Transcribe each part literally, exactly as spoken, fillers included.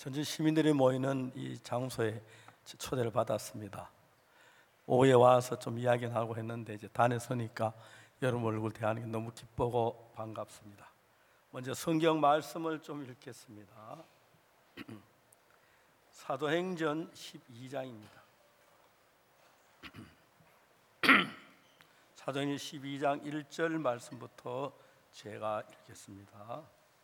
전주 시민들이 모이는 이 장소에 초대를 받았습니다. 오후에 와서 좀 이야기는 하고 했는데 이제 단에 서니까 여러분 얼굴 대하는 게 너무 기쁘고 반갑습니다. 먼저 성경 말씀을 좀 읽겠습니다. 사도행전 십이 장입니다. 사도행전 십이 장 일 절 말씀부터 제가 읽겠습니다.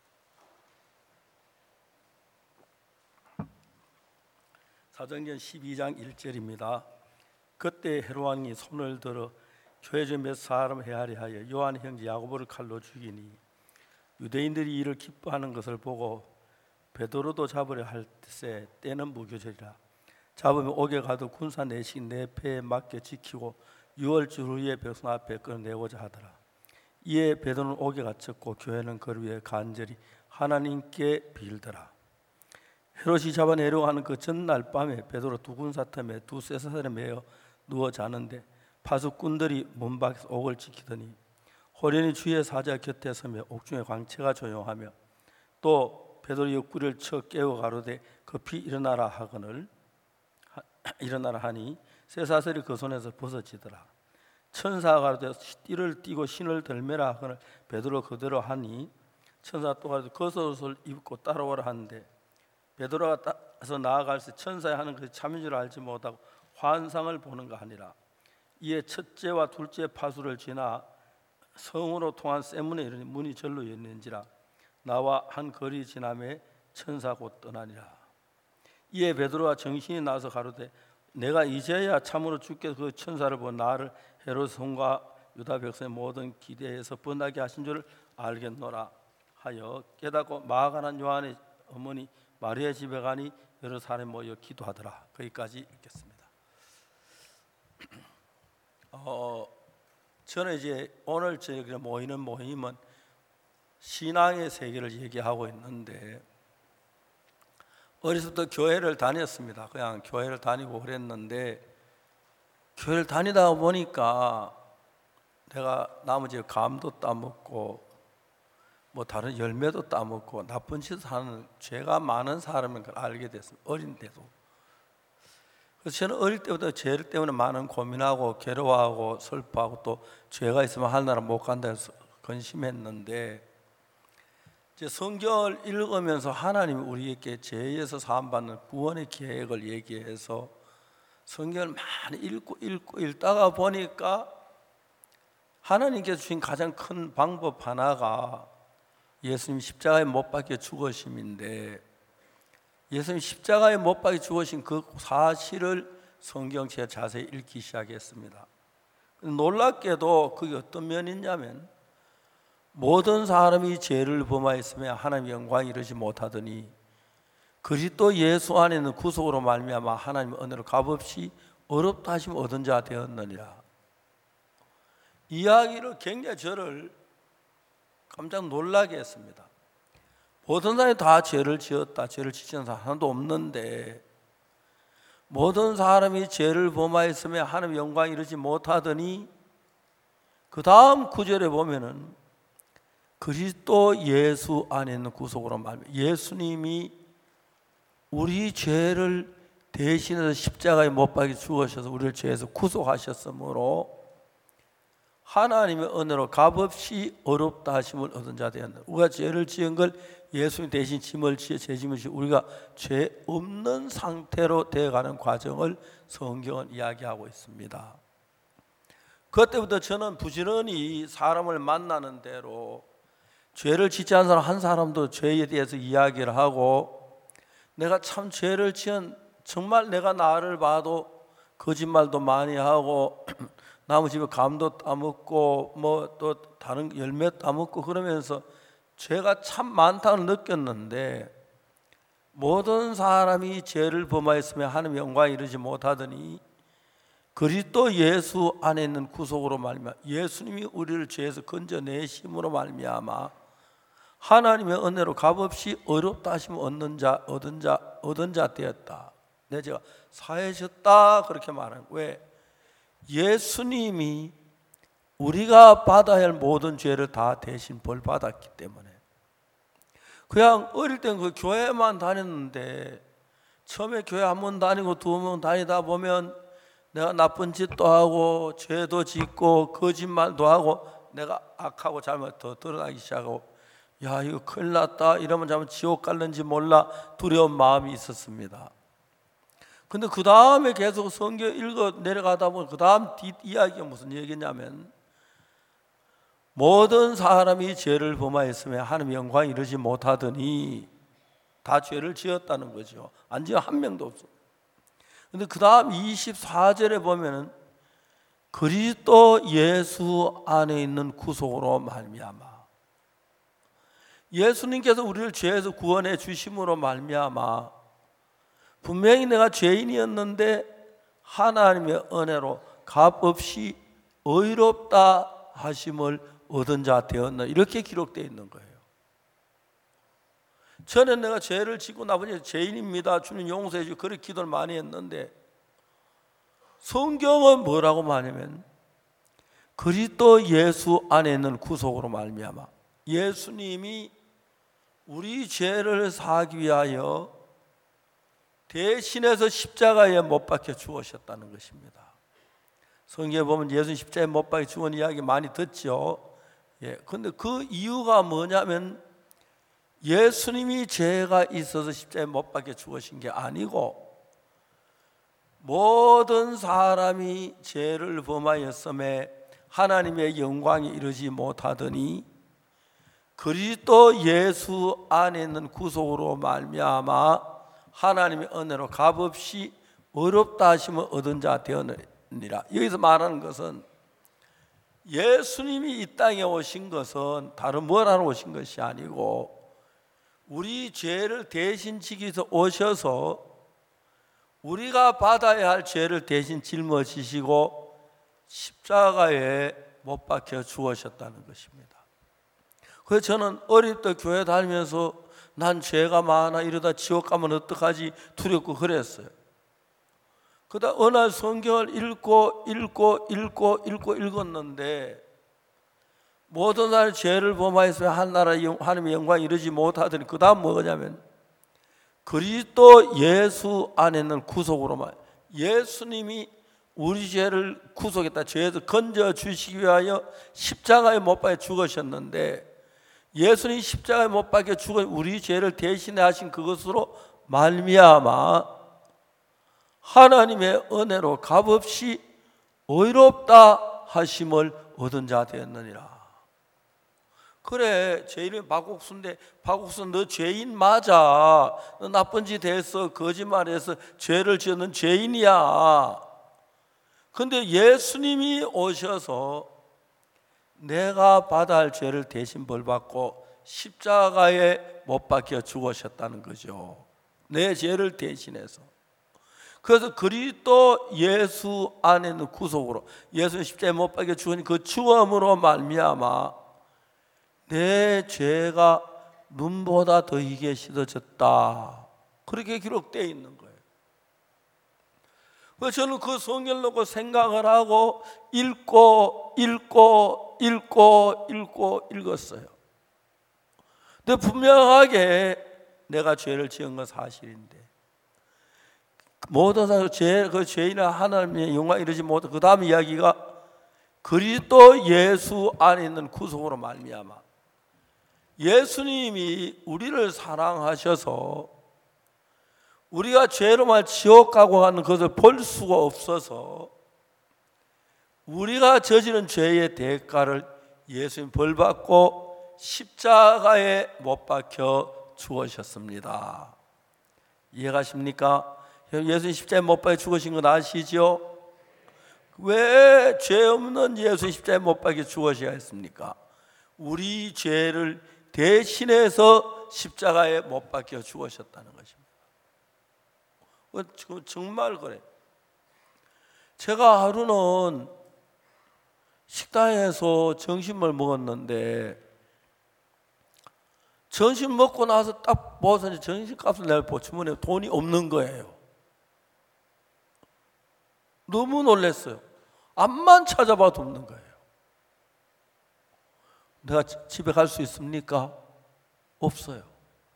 사도행전 십이 장 일 절입니다. 그때 헤롯 왕이 손을 들어 교회 중 몇 사람을 헤아려 하여 요한 형제 야고보를 칼로 죽이니 유대인들이 이를 기뻐하는 것을 보고 베드로도 잡으려 할 때 때는 무교절이라. 잡으면 옥에 가도 군사 내식 내 패에 맡겨 지키고 유월절 후에 백성 앞에 끌어내고자 하더라. 이에 베드로는 옥에 갇혔고 교회는 그 위에 간절히 하나님께 빌더라. 헤롯이 잡아내려고 하는 그 전날 밤에 베드로 두 군사 틈에 두 쇠사슬에 매어 누워 자는데 파수꾼들이 문 밖에서 옥을 지키더니 호련히 주의 사자 곁에 서며 옥중의 광채가 조용하며 또 베드로 옆구리를 쳐 깨워 가로되 급히 일어나라 하거늘 하, 일어나라 하니 쇠사슬이 그 손에서 벗어지더라. 천사가 가로되 띠를 띠고 신을 들매라 하거늘 베드로 그대로 하니 천사가 또 가로되 겉옷을 입고 따라오라 하는데 베드로가 따라서 나아갈새 천사의 하는 것이 참인 줄 알지 못하고 환상을 보는가 하니라. 이에 첫째와 둘째 파수를 지나 성으로 통한 쇠문에 이르니 문이 절로 열린지라. 나와 한 거리 지남에 천사 곧 떠나니라. 이에 베드로가 정신이 나서 가로되 내가 이제야 참으로 주께 그 천사를 보고 나를 헤롯 성과 유다 백성의 모든 기대에서 번나게 하신 줄 알겠노라 하여 깨닫고 마가난 요한의 어머니 마리아 집에 가니 여러 사람이 모여 기도하더라. 거기까지 읽겠습니다. 어, 저는 이제 오늘 저희가 모이는 모임은 신앙의 세계를 얘기하고 있는데 어렸을 때 교회를 다녔습니다. 그냥 교회를 다니고 그랬는데 교회를 다니다 보니까 내가 나머지 감도 따먹고 뭐 다른 열매도 따먹고 나쁜 짓을 하는 죄가 많은 사람인 걸 알게 됐습니다. 어린데도. 그래서 저는 어릴 때부터 죄 때문에 많은 고민하고 괴로워하고 슬퍼하고 또 죄가 있으면 하늘나라 못 간다 해서 근심했는데 이제 성경을 읽으면서 하나님이 우리에게 죄에서 사함받는 구원의 계획을 얘기해서 성경을 많이 읽고 읽고 읽다가 보니까 하나님께서 주신 가장 큰 방법 하나가 예수님 십자가에 못 박혀 죽으심인데 예수님 십자가에 못 박혀 죽으신 그 사실을 성경책에 자세히 읽기 시작했습니다. 놀랍게도 그게 어떤 면이냐면 모든 사람이 죄를 범하였으며 하나님의 영광이 이르지 못하더니 그리스도 예수 안에 있는 구속으로 말미암아 하나님의 은혜로 값없이 어렵다 하시면 얻은 자 되었느니라. 이야기를 굉장히 저를 깜짝 놀라게 했습니다. 모든 사람이 다 죄를 지었다, 죄를 지지는 사람 하나도 없는데 모든 사람이 죄를 범하였으며 하나님의 영광이 이르지 못하더니 그 다음 구절에 보면은 그리스도 예수 안에 있는 구속으로 말미암아 예수님이 우리 죄를 대신해서 십자가에 못 박혀 죽으셔서 우리를 죄에서 구속하셨으므로 하나님의 은혜로 값없이 어렵다 하심을 얻은 자 되었다. 우리가 죄를 지은 걸 예수님 대신 짐을 지어 죄짐을 지어 우리가 죄 없는 상태로 되어가는 과정을 성경은 이야기하고 있습니다. 그때부터 저는 부지런히 사람을 만나는 대로 죄를 짓지 않은 사람 한 사람도 죄에 대해서 이야기를 하고 내가 참 죄를 지은 정말 내가 나를 봐도 거짓말도 많이 하고 나무 집에 감도 따먹고 뭐 또 다른 열매 따먹고 그러면서 죄가 참 많다고 느꼈는데 모든 사람이 죄를 범하였으며 하나님의 영광에 이르지 못하더니 그리스도 예수 안에 있는 구속으로 말미암아 예수님이 우리를 죄에서 건져내심으로 말미암아 하나님의 은혜로 값없이 어렵다 하시면 얻는 자, 얻은 자, 얻은 자 되었다. 내 죄가 사해졌다 그렇게 말하는 왜? 예수님이 우리가 받아야 할 모든 죄를 다 대신 벌 받았기 때문에 그냥 어릴 땐 그 교회만 다녔는데 처음에 교회 한 번 다니고 두 번 다니다 보면 내가 나쁜 짓도 하고 죄도 짓고 거짓말도 하고 내가 악하고 잘못 더 드러나기 시작하고, 야 이거 큰일 났다, 이러면 잘못 지옥 갈는지 몰라 두려운 마음이 있었습니다. 근데 그 다음에 계속 성경 읽어 내려가다 보면 그 다음 뒷이야기가 무슨 얘기냐면, 모든 사람이 죄를 범하였으며 하나님 영광 이르지 못하더니, 다 죄를 지었다는 거죠. 안 지은 한 명도 없어. 근데 그 다음 이십사 절에 보면은 그리스도 예수 안에 있는 구속으로 말미암아, 예수님께서 우리를 죄에서 구원해 주심으로 말미암아 분명히 내가 죄인이었는데 하나님의 은혜로 값없이 의롭다 하심을 얻은 자 되었나, 이렇게 기록되어 있는 거예요. 전에 내가 죄를 짓고 나보니 죄인입니다, 주님 용서해 주고 그렇게 기도를 많이 했는데, 성경은 뭐라고 말하냐면 그리스도 예수 안에 있는 구속으로 말미암아, 예수님이 우리 죄를 사하기 위하여 대신해서 십자가에 못 박혀 죽으셨다는 것입니다. 성경에 보면 예수님 십자가에 못 박혀 죽은 이야기 많이 듣죠. 예, 근데 그 이유가 뭐냐면 예수님이 죄가 있어서 십자가에 못 박혀 죽으신 게 아니고, 모든 사람이 죄를 범하였음에 하나님의 영광이 이르지 못하더니 그리스도 예수 안에 있는 구속으로 말미암아 하나님의 은혜로 값없이 어렵다 하심을 얻은 자 되었느니라. 여기서 말하는 것은 예수님이 이 땅에 오신 것은 다른 뭘 하러 오신 것이 아니고 우리 죄를 대신 지기 위해서 오셔서 우리가 받아야 할 죄를 대신 짊어지시고 십자가에 못 박혀 죽으셨다는 것입니다. 그래서 저는 어릴 때 교회 다니면서 난 죄가 많아, 이러다 지옥 가면 어떡하지 두렵고 그랬어요. 그러다 어느 날 성경을 읽고 읽고 읽고 읽고 읽었는데, 모든 날 죄를 범하였으며 한나라 하나님의 영광 이르지 못하더니 그 다음 뭐냐면 그리스도 예수 안에 있는 구속으로만, 예수님이 우리 죄를 구속했다, 죄에서 건져주시기 위하여 십자가에 못 박혀 죽으셨는데, 예수님이 십자가에 못 박혀 죽어 우리 죄를 대신해 하신 그것으로 말미암아 하나님의 은혜로 값없이 의롭다 하심을 얻은 자 되었느니라. 그래, 제 이름이 박옥수인데, 박옥수 너 죄인 맞아, 너 나쁜 짓 했어, 거짓말해서 죄를 지었는 죄인이야. 근데 예수님이 오셔서 내가 받아야 할 죄를 대신 벌받고 십자가에 못 박혀 죽으셨다는 거죠. 내 죄를 대신해서. 그래서 그리스도 예수 안에 있는 구속으로, 예수님 십자가에 못 박혀 죽은 그 죽음으로 말미암아 내 죄가 눈보다 더 희게 씻어졌다, 그렇게 기록되어 있는 거예요. 그래서 저는 그 성경을 놓고 생각을 하고 읽고 읽고 읽고 읽고 읽었어요. 근데 분명하게 내가 죄를 지은 건 사실인데, 모든 사람 죄, 그 죄인은 하나님의 영광 이르지 못해. 그 다음 이야기가 그리스도 예수 안에 있는 구속으로 말미암아, 예수님이 우리를 사랑하셔서 우리가 죄로만 지옥 가고 가는 것을 볼 수가 없어서 우리가 저지른 죄의 대가를 예수님 벌받고 십자가에 못 박혀 죽으셨습니다. 이해가십니까? 예수님 십자가에 못 박혀 죽으신 건 아시죠? 왜 죄 없는 예수님 십자가에 못 박혀 죽으셔야 했습니까? 우리 죄를 대신해서 십자가에 못 박혀 죽으셨다는 것입니다. 정말 그래. 제가 하루는 식당에서 점심을 먹었는데, 점심 먹고 나서 딱 보아서 점심값을 내가 보충문에 돈이 없는 거예요. 너무 놀랐어요. 앞만 찾아봐도 없는 거예요. 내가 집에 갈 수 있습니까? 없어요.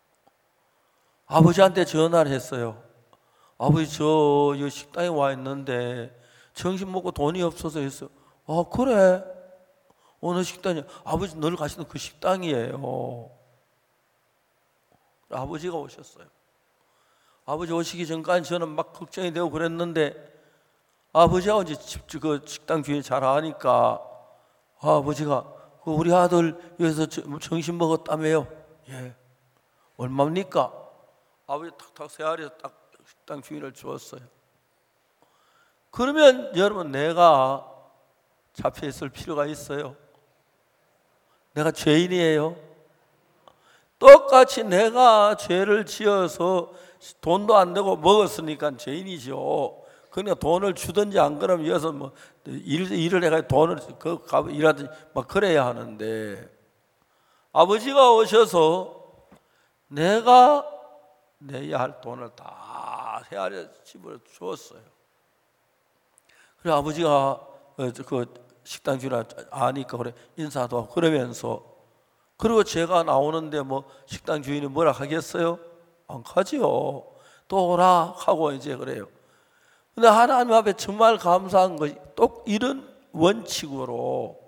아버지한테 전화를 했어요. 아버지, 저 이 식당에 와 있는데 점심 먹고 돈이 없어서 했어요. 아, 그래? 어느 식당이야? 아버지 늘 가시는 그 식당이에요. 아버지가 오셨어요. 아버지 오시기 전까지 저는 막 걱정이 되고 그랬는데, 아버지가 이제 집, 그 식당 주인 잘 아니까, 아, 아버지가 그 우리 아들 여기서 점심 먹었다며요. 예. 얼마입니까? 아버지 탁탁 세알에서 딱 식당 주인을 주었어요. 그러면 여러분, 내가 잡혀 있을 필요가 있어요? 내가 죄인이에요? 똑같이 내가 죄를 지어서 돈도 안 내고 먹었으니까 죄인이죠. 그러니까 돈을 주든지 안 그러면 여기서 뭐 일, 일을 해가 돈을 그 일하든지 막 그래야 하는데, 아버지가 오셔서 내가 내야 할 돈을 다 헤아려 집어 주었어요. 그래 아버지가 그 식당 주인 아니까 그래 인사도 하고 그러면서, 그리고 제가 나오는데 뭐 식당 주인이 뭐라 하겠어요? 안 가지요. 또 오라 하고 이제 그래요. 근데 하나님 앞에 정말 감사한 것이 또 이런 원칙으로,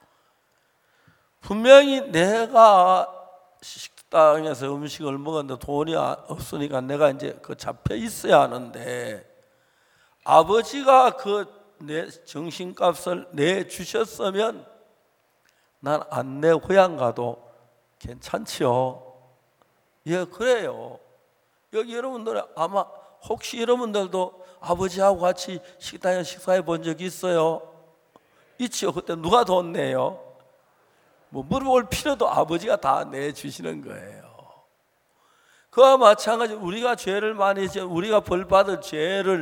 분명히 내가 식당에서 음식을 먹었는데 돈이 없으니까 내가 이제 그 잡혀 있어야 하는데, 아버지가 그 내 정신값을 내 주셨으면 난 안 내 고향 가도 괜찮지요. 예, 그래요. 여기 여러분들 아마 혹시 여러분들도 아버지하고 같이 식당에 식사해 본 적 있어요? 있지요. 그때 누가 돈 내요? 뭐 물어볼 필요도 아버지가 다 내주시는 거예요. 그와 마찬가지 우리가 죄를 많이 지어 우리가 벌받을 죄를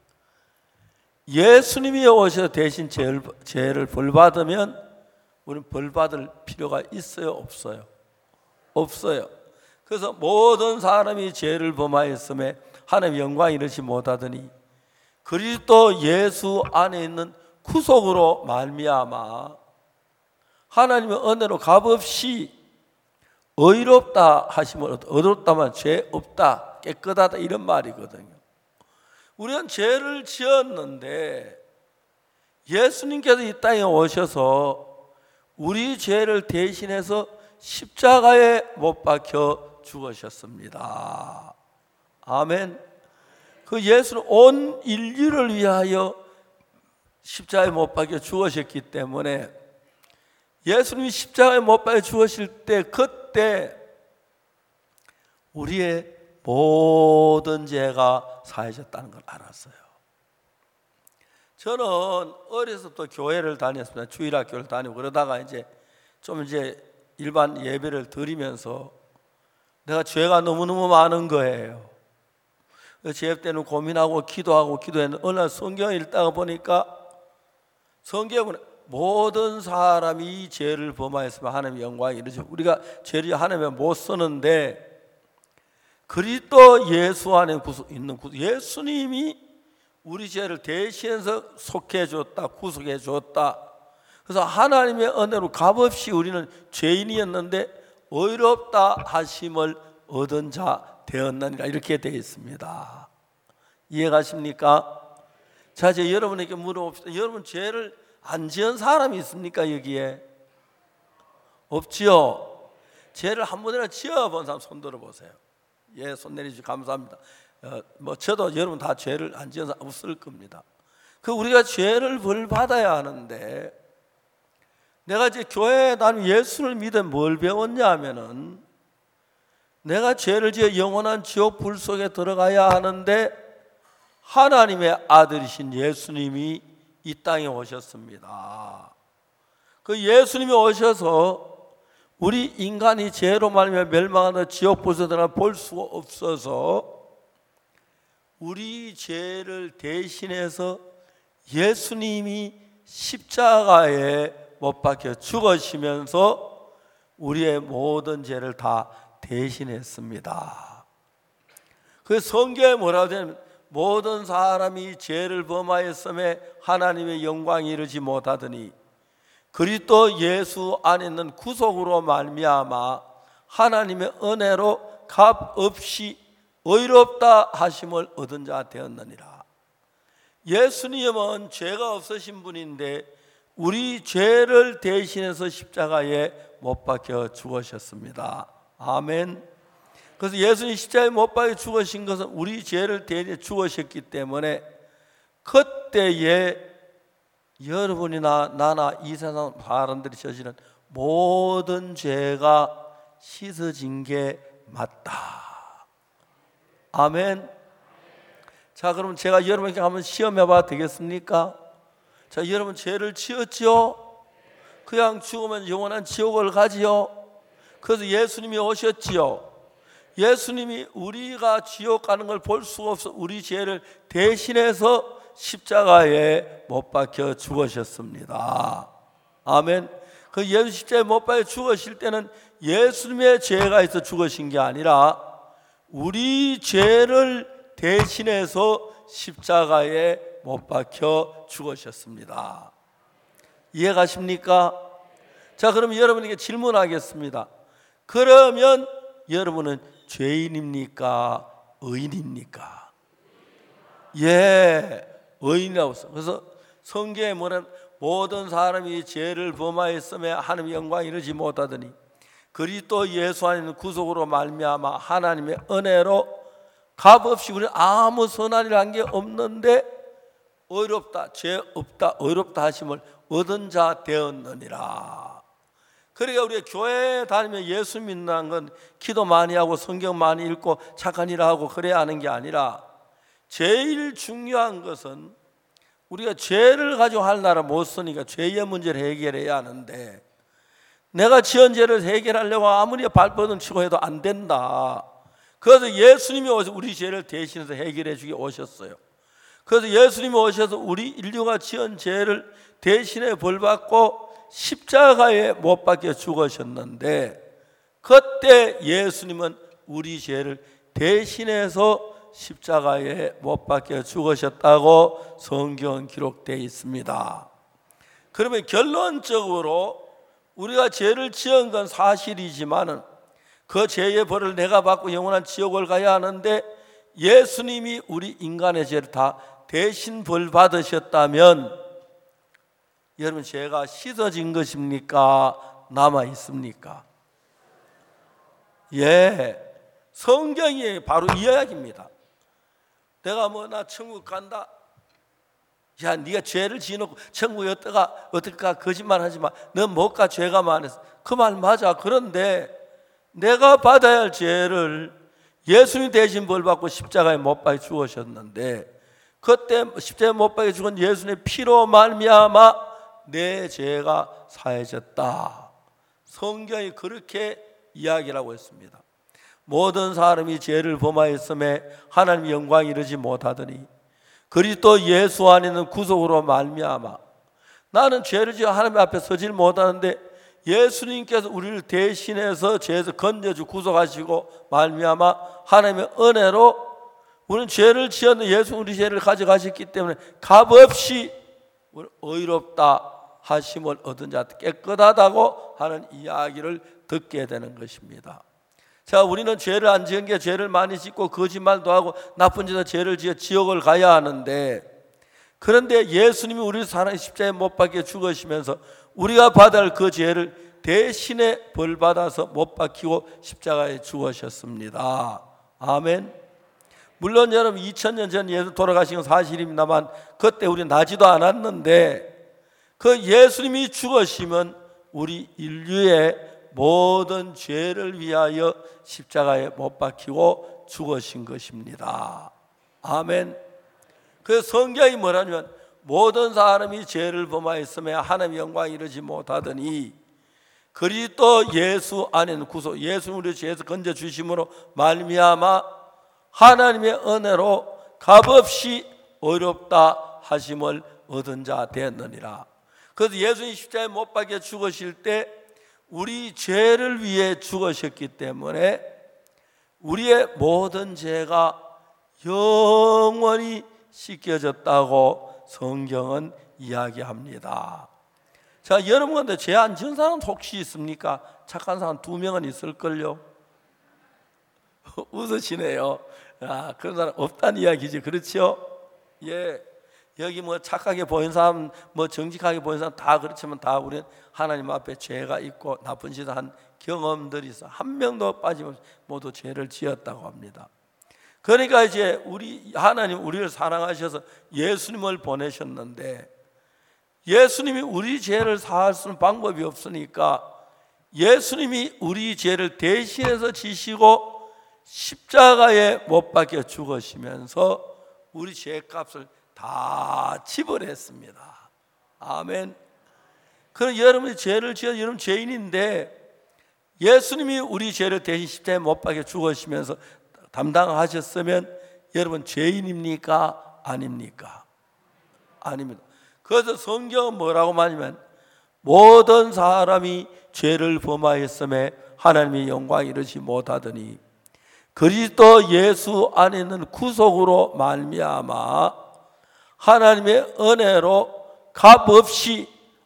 예수님이 오셔서 대신 죄를, 죄를 벌받으면 우리는 벌받을 필요가 있어요? 없어요? 없어요. 그래서 모든 사람이 죄를 범하였음에 하나님의 영광을 이루지 못하더니 그리스도 예수 안에 있는 구속으로 말미암아 하나님의 은혜로 값없이 의롭다 하시면, 의롭다만 죄 없다, 깨끗하다 이런 말이거든요. 우리는 죄를 지었는데 예수님께서 이 땅에 오셔서 우리 죄를 대신해서 십자가에 못 박혀 죽으셨습니다. 아멘. 그 예수는 온 인류를 위하여 십자가에 못 박혀 죽으셨기 때문에, 예수님이 십자가에 못 박혀 죽으실 때 그때 우리의 모든 죄가 사해졌다는 걸 알았어요. 저는 어려서부터 교회를 다녔습니다. 주일학교를 다니고 그러다가 이제 좀 이제 일반 예배를 드리면서 내가 죄가 너무너무 많은 거예요. 죄 때는 고민하고 기도하고 기도했는데 어느 날 성경을 읽다가 보니까 성경은 모든 사람이 죄를 범하였으면 하나님의 영광이 이르죠. 우리가 죄를 하나님의 못 쓰는데 그리스도 예수 안에 있는 구속, 예수님이 우리 죄를 대신해서 속해 줬다, 구속해 줬다. 그래서 하나님의 은혜로 값없이 우리는 죄인이었는데 의롭다 하심을 얻은 자 되었느니라 이렇게 되어 있습니다. 이해가십니까? 자, 이제 여러분에게 물어봅시다. 여러분 죄를 안 지은 사람이 있습니까? 여기에 없지요. 죄를 한 번이나 지어본 사람 손 들어보세요. 예, 손 내리주시 감사합니다. 어, 뭐 저도 여러분 다 죄를 안 지은 사람 없을 겁니다. 그 우리가 죄를 벌 받아야 하는데, 내가 이제 교회에 나는 예수를 믿어 뭘 배웠냐 하면은, 내가 죄를 지어 영원한 지옥 불 속에 들어가야 하는데 하나님의 아들이신 예수님이 이 땅에 오셨습니다. 그 예수님이 오셔서 우리 인간이 죄로 말미암아 멸망하는 지옥 불 속에 들어가 볼 수가 없어서 우리 죄를 대신해서 예수님이 십자가에 못 박혀 죽으시면서 우리의 모든 죄를 다 대신했습니다. 그 성경에 뭐라고 되냐면 모든 사람이 죄를 범하였음에 하나님의 영광이 이르지 못하더니 그리스도 예수 안에 있는 구속으로 말미암아 하나님의 은혜로 값없이 의롭다 하심을 얻은 자 되었느니라. 예수님은 죄가 없으신 분인데 우리 죄를 대신해서 십자가에 못 박혀 죽으셨습니다. 아멘. 그래서 예수님 십자가에 못 박혀 죽으신 것은 우리 죄를 대신해 죽으셨기 때문에 그때에 여러분이나 나나 이 세상 사람들이 저지른 모든 죄가 씻어진 게 맞다. 아멘. 자, 그럼 제가 여러분께 한번 시험해 봐도 되겠습니까? 자, 여러분 죄를 지었지요? 그냥 죽으면 영원한 지옥을 가지요? 그래서 예수님이 오셨지요? 예수님이 우리가 지옥 가는 걸 볼 수가 없어 우리 죄를 대신해서 십자가에 못 박혀 죽으셨습니다. 아멘. 그 예수 십자가에 못 박혀 죽으실 때는 예수님의 죄가 있어 죽으신 게 아니라 우리 죄를 대신해서 십자가에 못 박혀 죽으셨습니다. 이해가십니까? 자, 그럼 여러분에게 질문하겠습니다. 그러면 여러분은 죄인입니까? 의인입니까? 예, 의인이라고 했어요. 그래서 성경에 뭐냐면 모든 사람이 죄를 범하였음에 하나님의 영광 이르지 못하더니 그리스도 예수 안에 있는 구속으로 말미암아 하나님의 은혜로 값없이 우리는 아무 선한 일 한 게 없는데 의롭다, 죄 없다, 의롭다 하심을 얻은 자 되었느니라. 그러니까 우리가 교회에 다니면 예수 믿는 건 기도 많이 하고 성경 많이 읽고 착한 일 하고 그래야 하는 게 아니라 제일 중요한 것은 우리가 죄를 가지고 할 나라 못 쓰니까 죄의 문제를 해결해야 하는데 내가 지은 죄를 해결하려고 아무리 발버둥 치고 해도 안 된다. 그래서 예수님이 오셔서 우리 죄를 대신해서 해결해 주기 오셨어요. 그래서 예수님이 오셔서 우리 인류가 지은 죄를 대신해 벌받고 십자가에 못 박혀 죽으셨는데 그때 예수님은 우리 죄를 대신해서 십자가에 못 박혀 죽으셨다고 성경 기록되어 있습니다. 그러면 결론적으로 우리가 죄를 지은 건 사실이지만은 그 죄의 벌을 내가 받고 영원한 지옥을 가야 하는데 예수님이 우리 인간의 죄를 다 대신 벌 받으셨다면 여러분 죄가 씻어진 것입니까? 남아 있습니까? 예, 성경이 바로 이 이야기입니다. 내가 뭐 나 천국 간다. 야, 네가 죄를 지어놓고 천국에 어떡하, 어떡하 거짓말하지 마. 넌 못 가 죄가 많아서. 그 말 맞아. 그런데 내가 받아야 할 죄를 예수님 대신 벌 받고 십자가에 못 박혀 죽으셨는데 그때 십자가에 못 박혀 죽은 예수님의 피로 말미암아 내 죄가 사해졌다. 성경이 그렇게 이야기를 하고 있습니다. 모든 사람이 죄를 범하였음에 하나님의 영광 이르지 못하더니 그리스도 예수 안에 있는 구속으로 말미암아 나는 죄를 지어 하나님 앞에 서질 못하는데 예수님께서 우리를 대신해서 죄에서 건져주 구속하시고 말미암아 하나님의 은혜로 우리는 죄를 지었는데 예수 우리 죄를 가져가셨기 때문에 값없이 의롭다 하심을 얻은 자 깨끗하다고 하는 이야기를 듣게 되는 것입니다. 자, 우리는 죄를 안 지은 게 죄를 많이 짓고 거짓말도 하고 나쁜 짓을 죄를 지어 지옥을 가야 하는데 그런데 예수님이 우리를 사랑의 십자가에 못 박혀 죽으시면서 우리가 받아야 할 그 죄를 대신에 벌받아서 못 박히고 십자가에 죽으셨습니다. 아멘. 물론 여러분 이천 년 전 예수 돌아가신 건 사실입니다만 그때 우리 나지도 않았는데 그 예수님이 죽으시면 우리 인류의 모든 죄를 위하여 십자가에 못 박히고 죽으신 것입니다. 아멘. 그래서 성경이 뭐라냐면 모든 사람이 죄를 범하였음에 하나님의 영광 이르지 못하더니 그리스도 예수 안에는 구속 예수 우리 죄에서 건져 주심으로 말미암아 하나님의 은혜로 값없이 의롭다 하심을 얻은 자 되었느니라. 그래서 예수님 십자가에 못 박혀 죽으실 때 우리 죄를 위해 죽으셨기 때문에 우리의 모든 죄가 영원히 씻겨졌다고 성경은 이야기합니다. 자, 여러분 근데 죄 안 지은 사람 혹시 있습니까? 착한 사람 두 명은 있을걸요. 웃으시네요. 아, 그런 사람 없다는 이야기지, 그렇죠? 예, 여기 뭐 착하게 보이는 사람, 뭐 정직하게 보이는 사람 다 그렇지만 다 우리는 하나님 앞에 죄가 있고 나쁜 짓을 한 경험들이 있어. 한 명도 빠짐없이 모두 죄를 지었다고 합니다. 그러니까 이제 우리 하나님 우리를 사랑하셔서 예수님을 보내셨는데, 예수님이 우리 죄를 사할 수 있는 방법이 없으니까 예수님이 우리 죄를 대신해서 지시고 십자가에 못 박혀 죽으시면서 우리 죄값을 다 지불했습니다. 아멘. 그럼 여러분이 죄를 지어 여러분 죄인인데 예수님이 우리 죄를 대신 십자가에 못 박혀 죽으시면서 담당하셨으면 여러분 죄인입니까? 아닙니까? 아닙니다. 그래서 성경은 뭐라고 말하냐면 모든 사람이 죄를 범하였음에 하나님의 영광 이르지 못하더니 그리스도 예수 안에 있는 구속으로 말미암아 하나님의 은혜로 값없이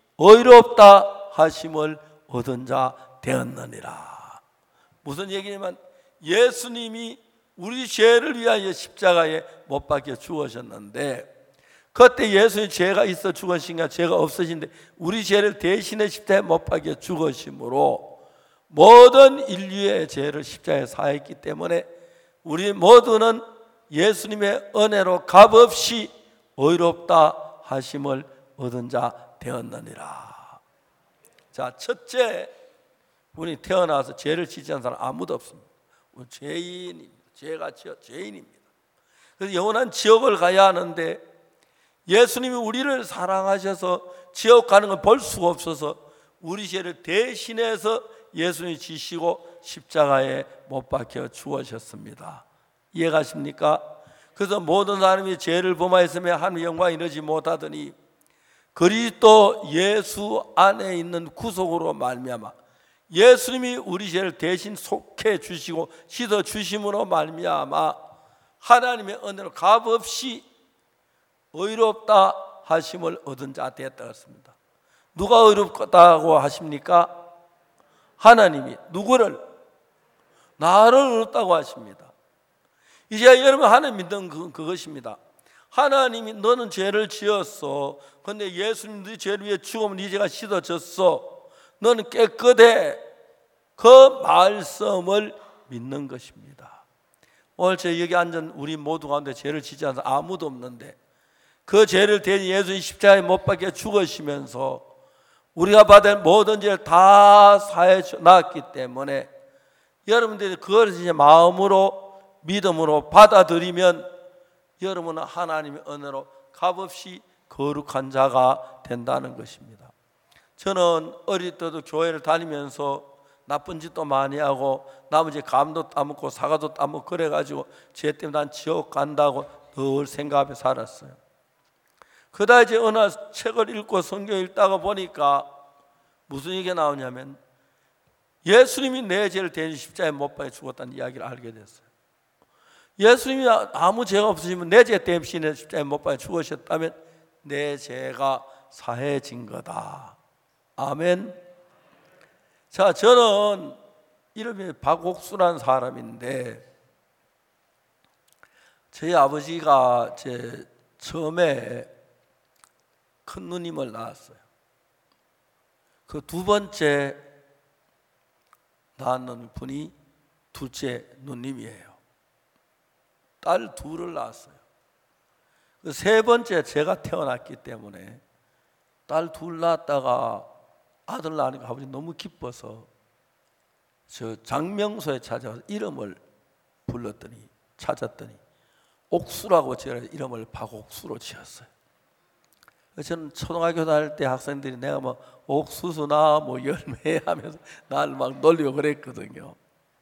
의롭다 하심을 얻은 자 되었느니라. 무슨 얘기냐면 예수님이 우리 죄를 위하여 십자가에 못 박혀 죽으셨는데, 그때 예수님 죄가 있어 죽으신가 죄가 없으신데 우리 죄를 대신해 십자가에 못 박혀 죽으심으로 모든 인류의 죄를 십자가에 사했기 때문에 우리 모두는 예수님의 은혜로 값없이 의롭다 하심을 얻은 자 되었느니라. 자, 첫째, 우리 태어나서 죄를 짓지 않은 사람 아무도 없습니다. 우리 죄인입니다. 죄가 지어 죄인입니다. 그래서 영원한 지옥을 가야 하는데 예수님이 우리를 사랑하셔서 지옥 가는 걸 볼 수가 없어서 우리 죄를 대신해서 예수님이 지시고 십자가에 못 박혀 죽으셨습니다. 이해가십니까? 그래서 모든 사람이 죄를 범하였으며 하나님의 영광이 이르지 못하더니 그리스도 예수 안에 있는 구속으로 말미암아 예수님이 우리 죄를 대신 속해 주시고 씻어 주심으로 말미암아 하나님의 은혜로 값없이 의롭다 하심을 얻은 자 되었다 했습니다. 누가 의롭다고 하십니까? 하나님이. 누구를? 나를 의롭다고 하십니다. 이제 여러분 하나님 믿는 그, 그것입니다. 하나님이 너는 죄를 지었어. 그런데 예수님 네 죄를 위해 죽으면 네 죄가 씻어졌어. 너는 깨끗해. 그 말씀을 믿는 것입니다. 오늘 저 여기 앉은 우리 모두 가운데 죄를 지지 않는 아무도 없는데 그 죄를 대신 예수님 십자가에 못 박혀 죽으시면서 우리가 받은 모든 죄를 다 사해 놨기 때문에 여러분들이 그걸 이제 마음으로 믿음으로 받아들이면 여러분은 하나님의 은혜로 값없이 거룩한 자가 된다는 것입니다. 저는 어릴 때도 교회를 다니면서 나쁜 짓도 많이 하고 나머지 감도 따먹고 사과도 따먹고 그래가지고 죄 때문에 난 지옥 간다고 늘 생각하며 살았어요. 그러다 이제 어느 날 책을 읽고 성경 읽다가 보니까 무슨 얘기가 나오냐면 예수님이 내 죄를 대신 십자가에 못 박혀 죽었다는 이야기를 알게 됐어요. 예수님이 아무 죄가 없으시면 내 죄 대신 십자가에 못 박혀 죽으셨다면 내 죄가 사해진 거다. 아멘. 자, 저는 이름이 박옥수라는 사람인데 저희 아버지가 제 처음에 큰 누님을 낳았어요. 그 두 번째 낳는 분이 둘째 누님이에요. 딸 둘을 낳았어요. 그 세 번째 제가 태어났기 때문에 딸 둘 낳았다가 아들 낳으니까 아버지 너무 기뻐서 저 장명소에 찾아와서 이름을 불렀더니 찾았더니 옥수라고 제가 이름을 박옥수로 지었어요. 저는 초등학교 다닐 때 학생들이 내가 뭐 옥수수나 뭐 열매 하면서 나를 막 놀리고 그랬거든요.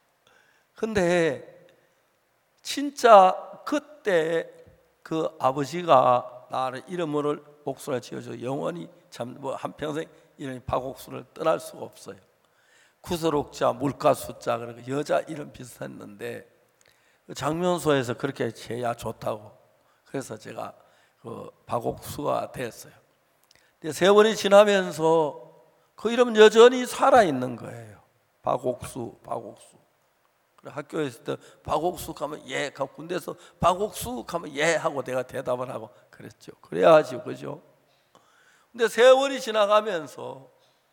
근데 진짜 그때 그 아버지가 나를 이름을 옥수라 지어줘 영원히 참 뭐 한평생 이름이 박옥수를 떠날 수가 없어요. 구슬옥자 물가수자 그러니까 여자 이름 비슷했는데 장면소에서 그렇게 제야 좋다고 그래서 제가 그 박옥수가 됐어요. 근데 세월이 지나면서 그 이름은 여전히 살아 있는 거예요. 박옥수, 박옥수. 학교에 있을 때 박옥숙 하면 예 하고 군대에서 박옥숙 하면 예 하고 내가 대답을 하고 그랬죠. 그래야지, 그죠? 근데 세월이 지나가면서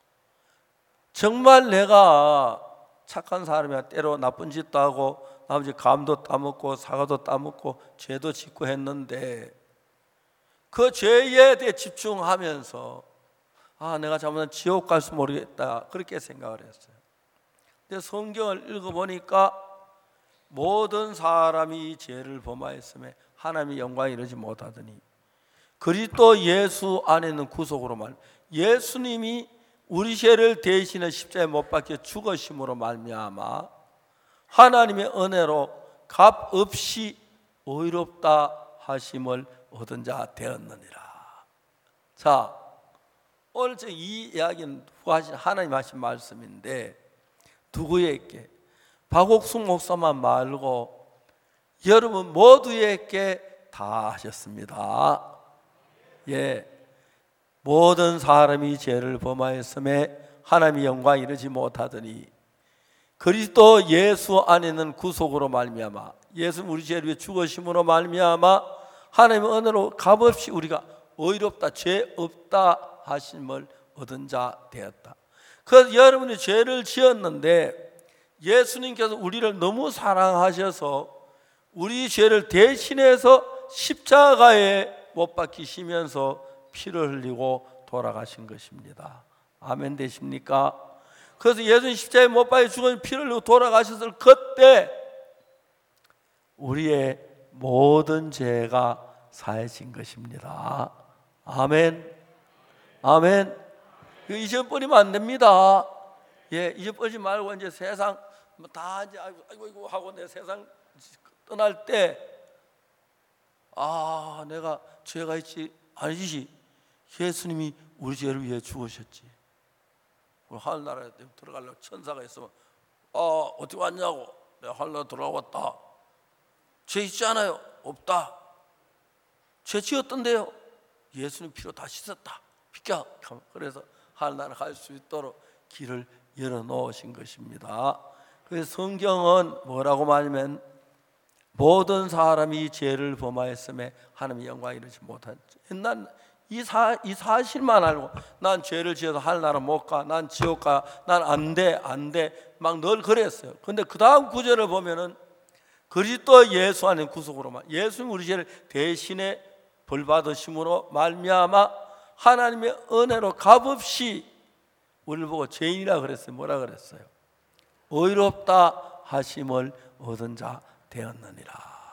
정말 내가 착한 사람이야, 때로 나쁜 짓도 하고 나머지 감도 따먹고 사과도 따먹고 죄도 짓고 했는데 그 죄에 대해 집중하면서 아, 내가 잘못하면 지옥 갈지 모르겠다, 그렇게 생각을 했어요. 근데 성경을 읽어보니까 모든 사람이 죄를 범하였음에 하나님의 영광에 이르지 못하더니 그리스도 예수 안에는 구속으로 말, 예수님이 우리 죄를 대신해 십자가에 못 박혀 죽으심으로 말미암아 하나님의 은혜로 값 없이 의롭다 하심을 얻은 자 되었느니라. 자, 오늘 이 이야기는 후하신 하나님 하신 말씀인데 누구에게? 박옥숙 목사만 말고 여러분 모두에게 다 하셨습니다. 예, 모든 사람이 죄를 범하였음에 하나님의 영광에 이르지 못하더니 그리스도 예수 안에는 구속으로 말미암아 예수 우리 죄를 위해 죽으심으로 말미암아 하나님의 은혜로 값없이 우리가 의롭다, 죄 없다 하심을 얻은 자 되었다. 그래서 여러분이 죄를 지었는데 예수님께서 우리를 너무 사랑하셔서 우리 죄를 대신해서 십자가에 못 박히시면서 피를 흘리고 돌아가신 것입니다. 아멘 되십니까? 그래서 예수님 십자가에 못 박혀 죽은 피를 흘리고 돌아가셨을 그때 우리의 모든 죄가 사해진 것입니다. 아멘. 아멘. 잊어버리면 안 됩니다. 예, 잊어버리지 말고 이제 세상 다 이제 아이고 아이고 하고 내 세상 떠날 때 아, 내가 죄가 있지 아니지. 예수님이 우리 죄를 위해 죽으셨지. 하늘나라에 들어가려고 천사가 있으면 아, 어떻게 왔냐고. 내가 하늘나라 들어왔다. 죄 있지 않아요? 없다. 죄 지었던데요? 예수님 피로 다 씻었다. 비켜. 그래서 하늘나라 갈 수 있도록 길을 열어놓으신 것입니다. 그래서 성경은 뭐라고 말하면 모든 사람이 죄를 범하였음에 하나님의 영광에 이르지 못한. 난 이 사, 이 사실만 알고 난 죄를 지어서 하늘나라 못 가, 난 지옥 가, 난 안 돼, 안 돼 막 늘 그랬어요. 근데 그 다음 구절을 보면은 그리스도 예수 안에 구속으로만 예수님 우리 죄를 대신에 벌 받으심으로 말미암아 하나님의 은혜로 값없이 우리를 보고 죄인이라 그랬어요. 뭐라 그랬어요? 의롭다 하심을 얻은 자 되었느니라.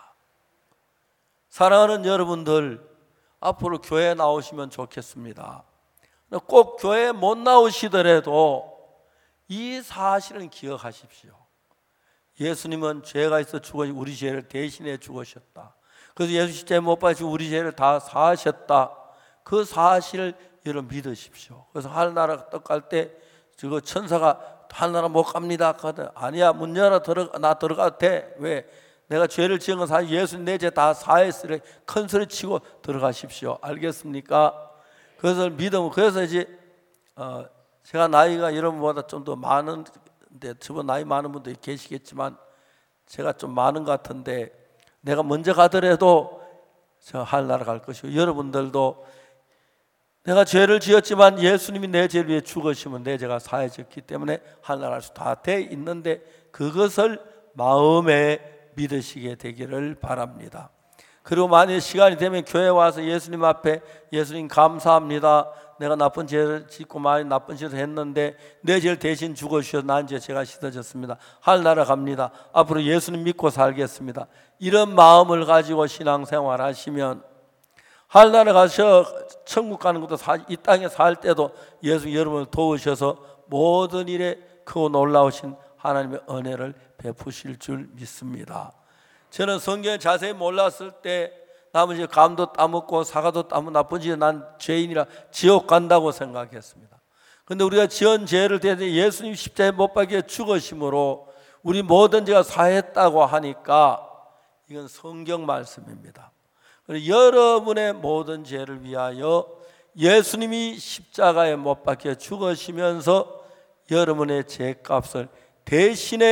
사랑하는 여러분들, 앞으로 교회에 나오시면 좋겠습니다. 꼭 교회에 못 나오시더라도 이 사실은 기억하십시오. 예수님은 죄가 있어 죽어 우리 죄를 대신해 죽으셨다. 그래서 예수 십자가에 못 박히시고 우리 죄를 다 사하셨다. 그 사실을 여러분 믿으십시오. 그래서 하늘나라 떡갈 때 저 천사가 하늘나라 못 갑니다. 그러더니 아니야, 문 열어 들어가, 나 들어가도 돼. 왜? 내가 죄를 지은 건 사실 예수님 내 죄 다 사했으니 큰 소리 치고 들어가십시오. 알겠습니까? 그래서 믿음. 그래서 이제 어, 제가 나이가 여러분보다 좀 더 많은데 저번 나이 많은 분들이 계시겠지만 제가 좀 많은 것 같은데 내가 먼저 가더라도 저 하늘나라 갈 것이고 여러분들도 내가 죄를 지었지만 예수님이 내 죄를 위해 죽으시면 내 죄가 사해졌기 때문에 하늘나라 갈 수 다 돼 있는데 그것을 마음에 믿으시게 되기를 바랍니다. 그리고 만약 시간이 되면 교회 와서 예수님 앞에 예수님 감사합니다. 내가 나쁜 죄를 짓고 많이 나쁜 짓을 했는데 내 죄를 대신 죽으셔서 난 이제 제가 씻어졌습니다. 하늘나라 갑니다. 앞으로 예수님 믿고 살겠습니다. 이런 마음을 가지고 신앙생활 하시면 하늘나라 가서 천국 가는 것도 이 땅에 살 때도 예수 여러분을 도우셔서 모든 일에 크고 놀라우신 하나님의 은혜를 베푸실 줄 믿습니다. 저는 성경을 자세히 몰랐을 때 나머지 감도 따먹고 사과도 따먹고 나쁜 짓 난 죄인이라 지옥 간다고 생각했습니다. 그런데 우리가 지은 죄를 대해 예수님 십자가에 못 박혀 죽으심으로 우리 모든 죄가 사했다고 하니까 이건 성경 말씀입니다. 여러분의 모든 죄를 위하여 예수님이 십자가에 못 박혀 죽으시면서 여러분의 죄값을 대신에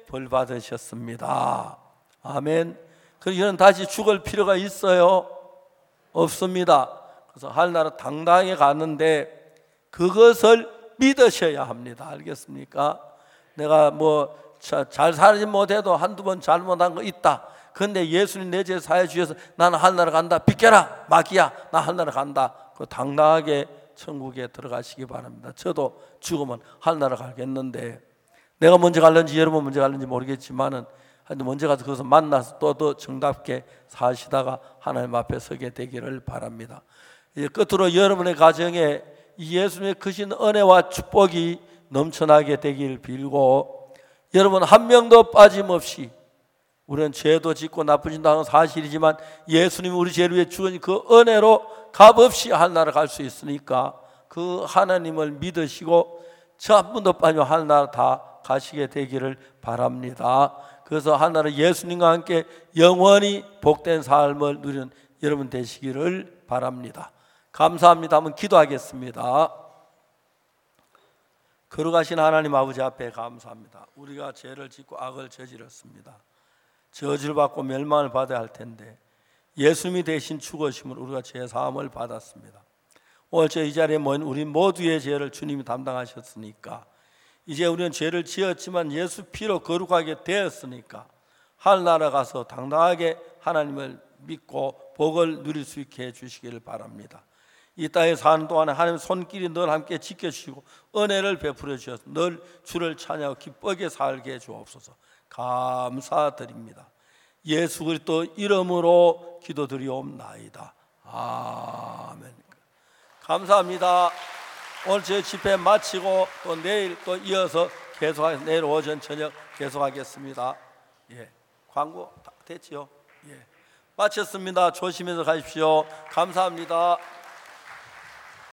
벌 받으셨습니다. 아멘. 그래서 이는 다시 죽을 필요가 있어요? 없습니다. 그래서 하늘나라 당당하게 갔는데 그것을 믿으셔야 합니다. 알겠습니까? 내가 뭐 잘 살지 못해도 한두 번 잘못한 거 있다. 그런데 예수님 내 죄 사해 주셔서 나는 하늘나라 간다. 비켜라 마귀야, 나 하늘나라 간다. 그 당당하게 천국에 들어가시기 바랍니다. 저도 죽으면 하늘나라 가겠는데 내가 먼저 갈는지 여러분 먼저 갈는지 모르겠지만은 하여튼 먼저 가서 거기서 만나서 또 더 정답게 사시다가 하나님 앞에 서게 되기를 바랍니다. 이제 끝으로 여러분의 가정에 예수님의 크신 은혜와 축복이 넘쳐나게 되길 빌고, 여러분 한 명도 빠짐없이, 우리는 죄도 짓고 나쁜 짓도 하는 사실이지만 예수님이 우리 죄를 위해 죽은 그 은혜로 값없이 하늘나라 갈 수 있으니까 그 하나님을 믿으시고 저 한 분도 빠지면 하늘나라 다 가시게 되기를 바랍니다. 그래서 하늘나라 예수님과 함께 영원히 복된 삶을 누리는 여러분 되시기를 바랍니다. 감사합니다. 한번 기도하겠습니다. 걸어가신 하나님 아버지 앞에 감사합니다. 우리가 죄를 짓고 악을 저질렀습니다. 저주를 받고 멸망을 받아야 할 텐데 예수님이 대신 죽으심을 우리가 죄 사함을 받았습니다. 오늘 저 이 자리에 모인 우리 모두의 죄를 주님이 담당하셨으니까 이제 우리는 죄를 지었지만 예수 피로 거룩하게 되었으니까 하늘나라 가서 당당하게 하나님을 믿고 복을 누릴 수 있게 해주시기를 바랍니다. 이 땅에 사는 동안에 하나님 손길이 늘 함께 지켜주시고 은혜를 베풀어 주셔서 늘 주를 찬양하고 기쁘게 살게 해 주옵소서. 감사드립니다. 예수 그리스도 이름으로 기도드리옵나이다. 아멘. 감사합니다. 오늘 제 집회 마치고 또 내일 또 이어서 계속하겠습니다. 내일 오전 저녁 계속하겠습니다. 예, 광고 다 됐지요? 예, 마쳤습니다. 조심해서 가십시오. 감사합니다.